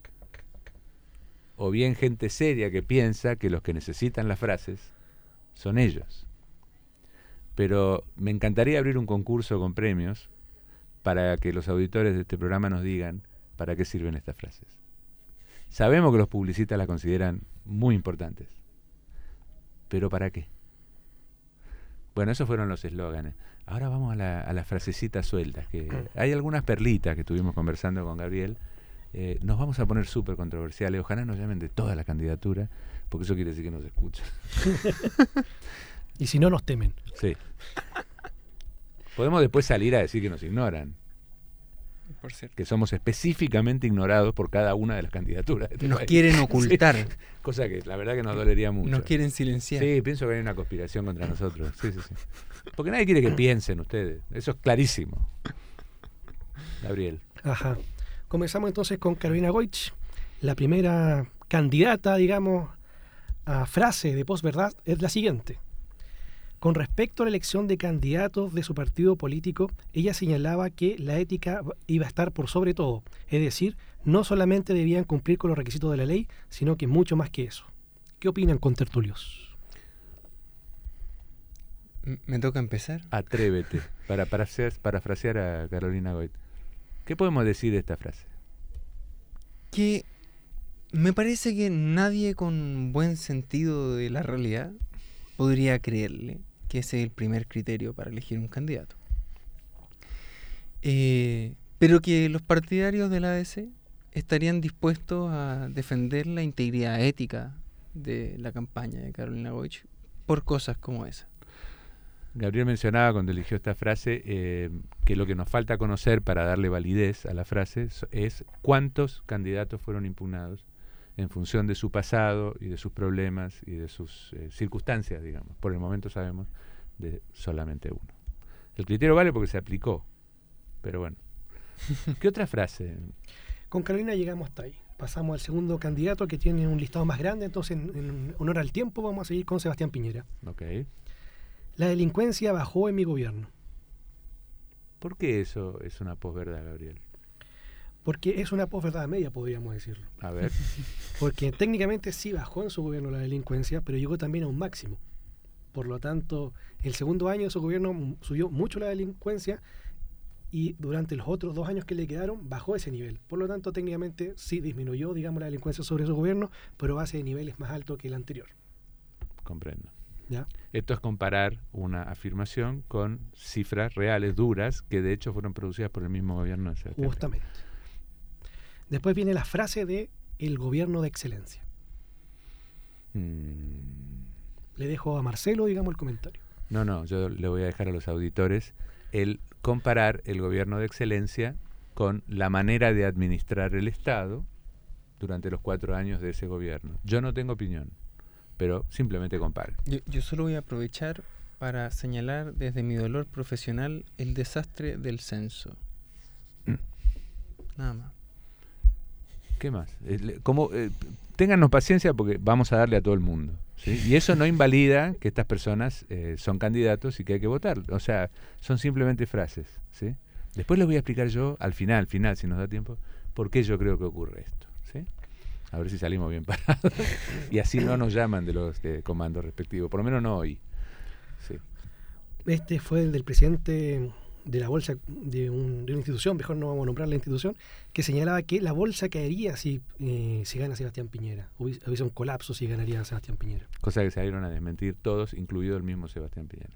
O bien gente seria que piensa que los que necesitan las frases son ellos. Pero me encantaría abrir un concurso con premios para que los auditores de este programa nos digan para qué sirven estas frases. Sabemos que los publicistas las consideran muy importantes, pero ¿para qué? Bueno, esos fueron los eslóganes. Ahora vamos a las frasecitas sueltas, que hay algunas perlitas que estuvimos conversando con Gabriel. Nos vamos a poner súper controversiales. Ojalá nos llamen de toda la candidatura, porque eso quiere decir que nos escuchan. Y si no, nos temen. Sí. Podemos después salir a decir que nos ignoran. Por cierto. Que somos específicamente ignorados por cada una de las candidaturas. Nos quieren ocultar. Sí, cosa que la verdad que nos dolería mucho. Nos quieren silenciar. Sí, pienso que hay una conspiración contra nosotros. Sí. Porque nadie quiere que piensen ustedes. Eso es clarísimo. Gabriel. Ajá. Comenzamos entonces con Carolina Goich. La primera candidata, digamos, a frase de posverdad es la siguiente. Con respecto a la elección de candidatos de su partido político, ella señalaba que la ética iba a estar por sobre todo. Es decir, no solamente debían cumplir con los requisitos de la ley, sino que mucho más que eso. ¿Qué opinan, contertulios? ¿Me toca empezar? Atrévete, para parafrasear a Carolina Goich. ¿Qué podemos decir de esta frase? Que me parece que nadie con buen sentido de la realidad podría creerle que ese es el primer criterio para elegir un candidato. Pero que los partidarios de la ADC estarían dispuestos a defender la integridad ética de la campaña de Carolina Goich por cosas como esa. Gabriel mencionaba cuando eligió esta frase que lo que nos falta conocer para darle validez a la frase es cuántos candidatos fueron impugnados en función de su pasado y de sus problemas y de sus circunstancias, digamos. Por el momento sabemos de solamente uno. El criterio vale porque se aplicó, pero bueno. ¿Qué otra frase? Con Carolina llegamos hasta ahí. Pasamos al segundo candidato que tiene un listado más grande, entonces en honor al tiempo vamos a seguir con Sebastián Piñera. Ok. La delincuencia bajó en mi gobierno. ¿Por qué eso es una posverdad, Gabriel? Porque es una posverdad media, podríamos decirlo. A ver. Porque técnicamente sí bajó en su gobierno la delincuencia, pero llegó también a un máximo. Por lo tanto, el segundo año de su gobierno subió mucho la delincuencia y durante los otros 2 años que le quedaron bajó ese nivel. Por lo tanto, técnicamente sí disminuyó, digamos, la delincuencia sobre su gobierno, pero a base de niveles más altos que el anterior. Comprendo. ¿Ya? Esto es comparar una afirmación con cifras reales, duras, que de hecho fueron producidas por el mismo gobierno de Sebastián. Justamente. Después viene la frase de el gobierno de excelencia. Le dejo a Marcelo, digamos, el comentario. No, yo le voy a dejar a los auditores el comparar el gobierno de excelencia con la manera de administrar el Estado durante los 4 años de ese gobierno. Yo no tengo opinión, pero simplemente comparo. Yo solo voy a aprovechar para señalar desde mi dolor profesional el desastre del censo. Nada más. ¿Qué más? Téngannos paciencia porque vamos a darle a todo el mundo, ¿sí? Y eso no invalida que estas personas son candidatos y que hay que votar. O sea, son simplemente frases, ¿sí? Después les voy a explicar yo al final, si nos da tiempo, por qué yo creo que ocurre esto, ¿sí? A ver si salimos bien parados y así no nos llaman de los comandos respectivos, por lo menos no hoy. Sí. Este fue el del presidente de la bolsa de una institución, mejor no vamos a nombrar la institución, que señalaba que la bolsa caería si gana Sebastián Piñera. Hubiese un colapso si ganaría Sebastián Piñera. Cosa que salieron a desmentir todos, incluido el mismo Sebastián Piñera.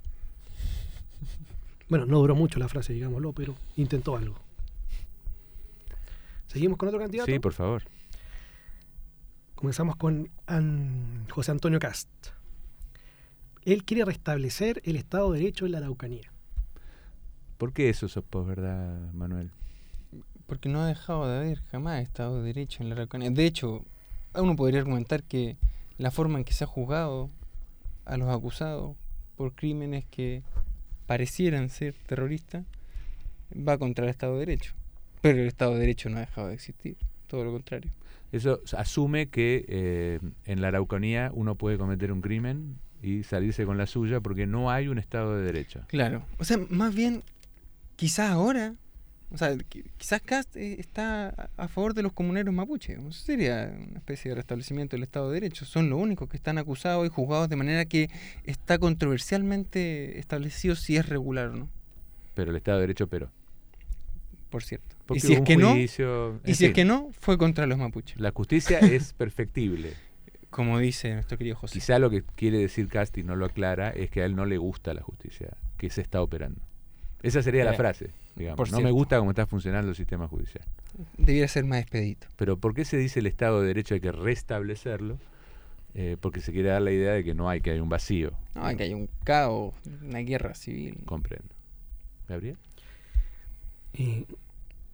Bueno, no duró mucho la frase, digámoslo, pero intentó algo. ¿Seguimos con otro candidato? Sí, por favor. Comenzamos con José Antonio Cast. Él quiere restablecer el Estado de Derecho en la Araucanía. ¿Por qué eso es posverdad, Manuel? Porque no ha dejado de haber jamás Estado de Derecho en la Araucanía. De hecho, uno podría argumentar que la forma en que se ha juzgado a los acusados por crímenes que parecieran ser terroristas va contra el Estado de Derecho. Pero el Estado de Derecho no ha dejado de existir, todo lo contrario. Eso asume que en la Araucanía uno puede cometer un crimen y salirse con la suya porque no hay un Estado de Derecho. Claro, o sea, más bien, quizás ahora, o sea, quizás Cast está a favor de los comuneros mapuches. Eso sería una especie de restablecimiento del Estado de Derecho. Son los únicos que están acusados y juzgados de manera que está controversialmente establecido si es regular o no. Pero el Estado de Derecho, por cierto. Porque y si es que juicio, no, es que no, fue contra los mapuches. La justicia es perfectible. Como dice nuestro querido José. Quizá lo que quiere decir Cast y no lo aclara es que a él no le gusta la justicia que se está operando. Esa sería la frase, digamos. No me gusta cómo está funcionando el sistema judicial. Debiera ser más expedito. Pero ¿por qué se dice el Estado de Derecho hay que restablecerlo? Porque se quiere dar la idea de que no hay, que hay un vacío. No, hay que hay un caos, una guerra civil. Comprendo. ¿Gabriel?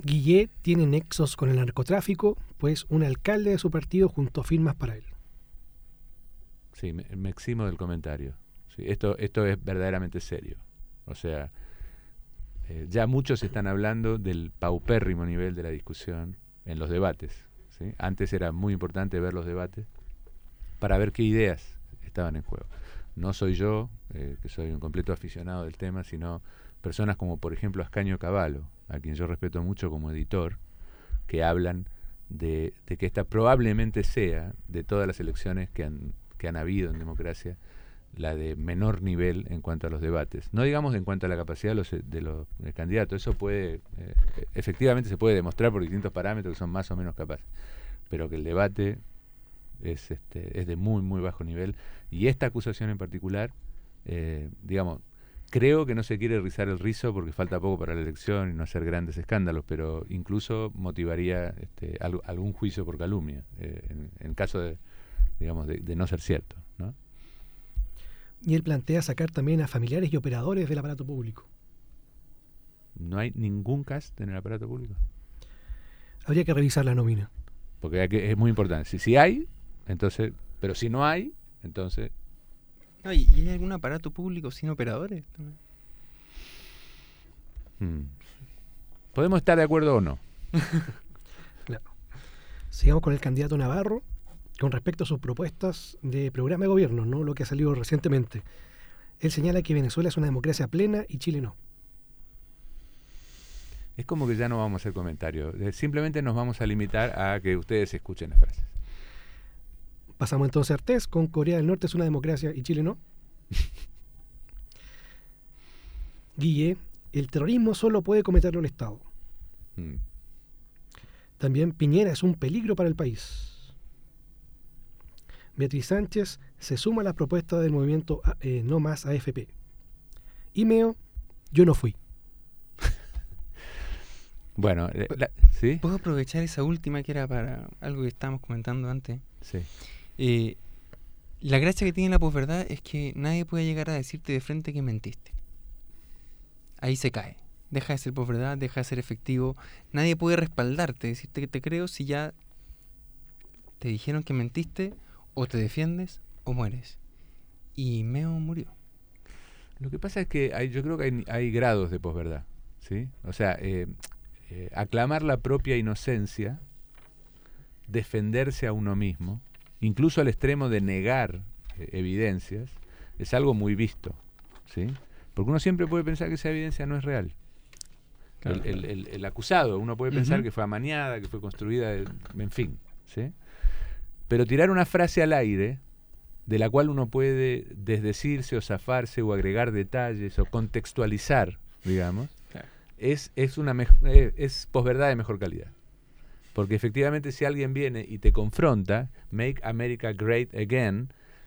Guillet tiene nexos con el narcotráfico, pues un alcalde de su partido juntó firmas para él. Sí, me eximo del comentario. Sí, esto es verdaderamente serio. O sea, ya muchos están hablando del paupérrimo nivel de la discusión en los debates, ¿sí? Antes era muy importante ver los debates para ver qué ideas estaban en juego. No soy yo, que soy un completo aficionado del tema, sino personas como, por ejemplo, Ascanio Cavallo, a quien yo respeto mucho como editor, que hablan de que esta probablemente sea, de todas las elecciones que han habido en democracia, la de menor nivel en cuanto a los debates. No digamos en cuanto a la capacidad de los candidatos, eso puede, efectivamente se puede demostrar por distintos parámetros que son más o menos capaces, pero que el debate es de muy, muy bajo nivel, y esta acusación en particular, digamos, creo que no se quiere rizar el rizo porque falta poco para la elección y no hacer grandes escándalos, pero incluso motivaría algún juicio por calumnia, en caso de, digamos, de no ser cierto, ¿no? Y él plantea sacar también a familiares y operadores del aparato público. ¿No hay ningún cast en el aparato público? Habría que revisar la nómina. Porque es muy importante. Si hay, entonces... Pero si no hay, entonces... No, ¿y hay algún aparato público sin operadores también? Podemos estar de acuerdo o no. Claro. Sigamos con el candidato Navarro. Con respecto a sus propuestas de programa de gobierno, ¿no? Lo que ha salido recientemente. Él señala que Venezuela es una democracia plena y Chile no. Es como que ya no vamos a hacer comentarios. Simplemente nos vamos a limitar a que ustedes escuchen las frases. Pasamos entonces a Artés, con Corea del Norte es una democracia y Chile no. Guille, el terrorismo solo puede cometerlo el Estado. También Piñera es un peligro para el país. Beatriz Sánchez se suma a las propuestas del movimiento No Más AFP. Y Meo, yo no fui. Bueno, ¿sí? ¿Puedo aprovechar esa última que era para algo que estábamos comentando antes? Sí. La gracia que tiene la posverdad es que nadie puede llegar a decirte de frente que mentiste. Ahí se cae. Deja de ser posverdad, deja de ser efectivo. Nadie puede respaldarte, decirte que te creo si ya te dijeron que mentiste. O te defiendes o mueres. Y Meo murió. Lo que pasa es que yo creo que hay grados de posverdad, ¿sí? O sea, aclamar la propia inocencia, defenderse a uno mismo, incluso al extremo de negar evidencias, es algo muy visto, ¿sí? Porque uno siempre puede pensar que esa evidencia no es real. Claro. El acusado, uno puede pensar que fue amañada, que fue construida, en fin, ¿sí? Pero tirar una frase al aire, de la cual uno puede desdecirse o zafarse o agregar detalles o contextualizar, digamos, claro, es posverdad de mejor calidad. Porque efectivamente si alguien viene y te confronta, Make America Great Again,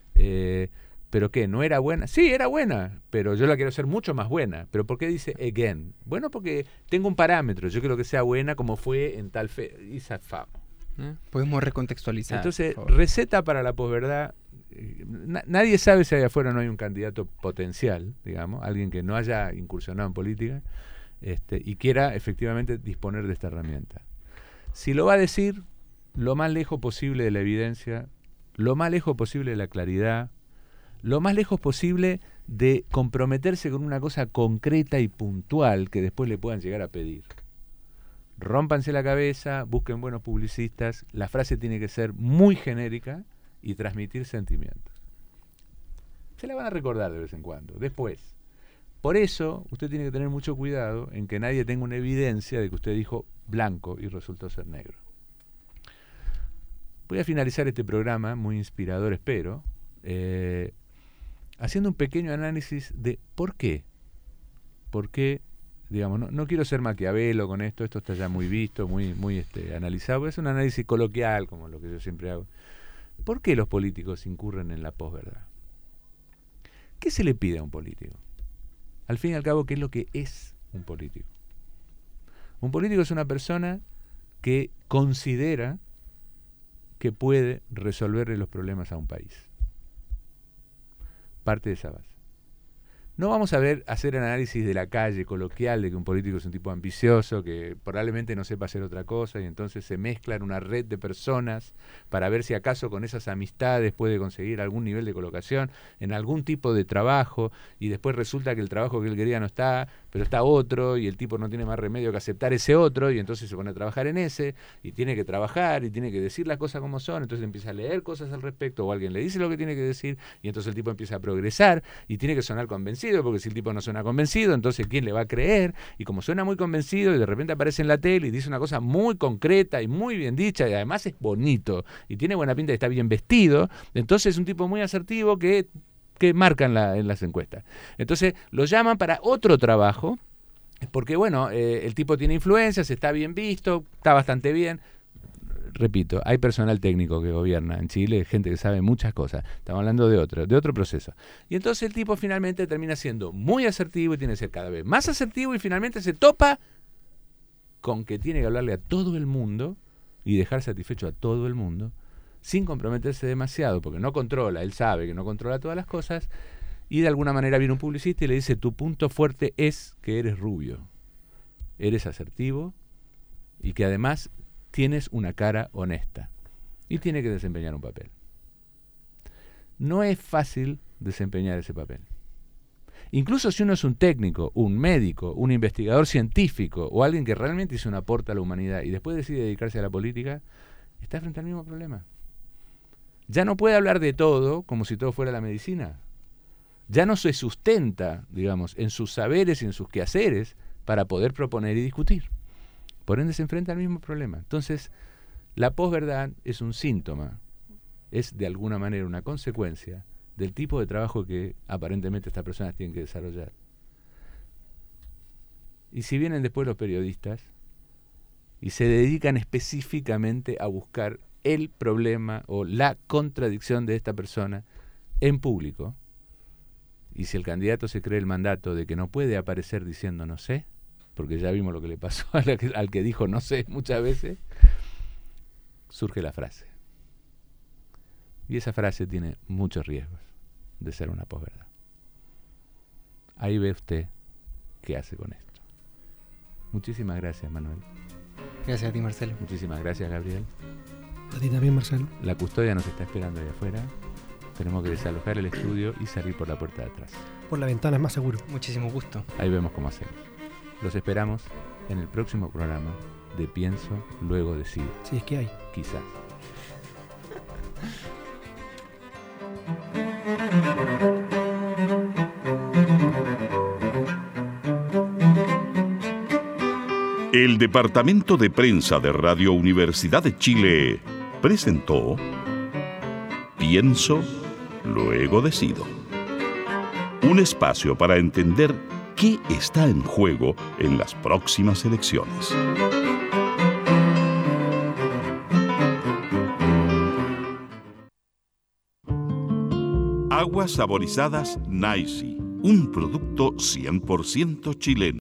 ¿pero qué? ¿No era buena? Sí, era buena, pero yo la quiero hacer mucho más buena. ¿Pero por qué dice again? Bueno, porque tengo un parámetro, yo quiero que sea buena como fue en tal fe, y zafamos. Podemos recontextualizar. Entonces, receta para la posverdad. Nadie sabe si allá afuera no hay un candidato potencial, digamos, alguien que no haya incursionado en política y quiera efectivamente disponer de esta herramienta. Si lo va a decir, lo más lejos posible de la evidencia, lo más lejos posible de la claridad, lo más lejos posible de comprometerse con una cosa concreta y puntual que después le puedan llegar a pedir. Rómpanse la cabeza, busquen buenos publicistas, la frase tiene que ser muy genérica y transmitir sentimientos. Se la van a recordar de vez en cuando, después. Por eso, usted tiene que tener mucho cuidado en que nadie tenga una evidencia de que usted dijo blanco y resultó ser negro. Voy a finalizar este programa, muy inspirador espero, haciendo un pequeño análisis de por qué. ¿Por qué? Digamos, no quiero ser Maquiavelo con esto está ya muy visto, muy analizado, es un análisis coloquial como lo que yo siempre hago. ¿Por qué los políticos incurren en la posverdad? ¿Qué se le pide a un político? Al fin y al cabo, ¿qué es lo que es un político? Un político es una persona que considera que puede resolverle los problemas a un país. Parte de esa base. No vamos a hacer análisis de la calle coloquial de que un político es un tipo ambicioso, que probablemente no sepa hacer otra cosa y entonces se mezcla en una red de personas para ver si acaso con esas amistades puede conseguir algún nivel de colocación en algún tipo de trabajo y después resulta que el trabajo que él quería no está, pero está otro y el tipo no tiene más remedio que aceptar ese otro y entonces se pone a trabajar en ese y tiene que trabajar y tiene que decir las cosas como son, entonces empieza a leer cosas al respecto o alguien le dice lo que tiene que decir y entonces el tipo empieza a progresar y tiene que sonar convencido, porque si el tipo no suena convencido, entonces ¿quién le va a creer? Y como suena muy convencido y de repente aparece en la tele y dice una cosa muy concreta y muy bien dicha y además es bonito y tiene buena pinta y está bien vestido, entonces es un tipo muy asertivo que marcan en las encuestas. Entonces lo llaman para otro trabajo porque bueno, el tipo tiene influencias, está bien visto, está bastante bien. Repito, hay personal técnico que gobierna en Chile, gente que sabe muchas cosas. Estamos hablando de otro proceso. Y entonces el tipo finalmente termina siendo muy asertivo y tiene que ser cada vez más asertivo y finalmente se topa con que tiene que hablarle a todo el mundo y dejar satisfecho a todo el mundo sin comprometerse demasiado, porque no controla, él sabe que no controla todas las cosas y de alguna manera viene un publicista y le dice: tu punto fuerte es que eres rubio, eres asertivo y que además tienes una cara honesta y tiene que desempeñar un papel. No es fácil desempeñar ese papel. Incluso si uno es un técnico, un médico, un investigador científico o alguien que realmente hizo un aporte a la humanidad y después decide dedicarse a la política, está frente al mismo problema. Ya no puede hablar de todo como si todo fuera la medicina. Ya no se sustenta, digamos, en sus saberes y en sus quehaceres para poder proponer y discutir. Por ende se enfrenta al mismo problema. Entonces, la posverdad es un síntoma, es de alguna manera una consecuencia del tipo de trabajo que aparentemente estas personas tienen que desarrollar. Y si vienen después los periodistas y se dedican específicamente a buscar el problema o la contradicción de esta persona en público, y si el candidato se cree el mandato de que no puede aparecer diciendo no sé, porque ya vimos lo que le pasó al que dijo no sé muchas veces, surge la frase. Y esa frase tiene muchos riesgos de ser una posverdad. Ahí ve usted qué hace con esto. Muchísimas gracias, Manuel. Gracias a ti, Marcelo. Muchísimas gracias, Gabriel. A ti también, Marcelo. La custodia nos está esperando ahí afuera. Tenemos que desalojar el estudio y salir por la puerta de atrás. Por la ventana es más seguro. Muchísimo gusto. Ahí vemos cómo hacemos. Los esperamos en el próximo programa de Pienso, Luego Decido. Si es que hay. Quizás. El Departamento de Prensa de Radio Universidad de Chile presentó Pienso, Luego Decido. Un espacio para entender qué está en juego en las próximas elecciones. Aguas saborizadas Naisi, un producto 100% chileno.